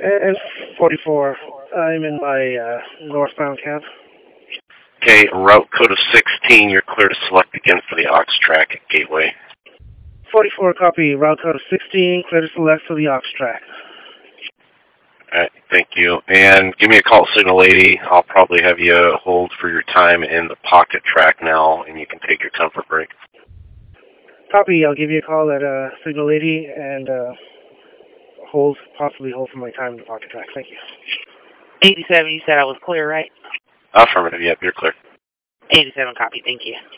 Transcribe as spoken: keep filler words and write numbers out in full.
And forty-four. I'm in my uh, northbound cab. Okay, route code of sixteen, you're clear to select again for the aux track at Gateway. forty-four, copy. Route code of sixteen, clear to select for the aux track. Alright, thank you. And give me a call, Signal Lady. I'll probably have you hold for your time in the pocket track now, and you can take your comfort break. Copy. I'll give you a call at uh, Signal Lady and uh, hold, possibly hold for my time in the pocket track. Thank you. eighty-seven, you said I was clear, right? Affirmative, yep, you're clear. eighty-seven, copy. Thank you.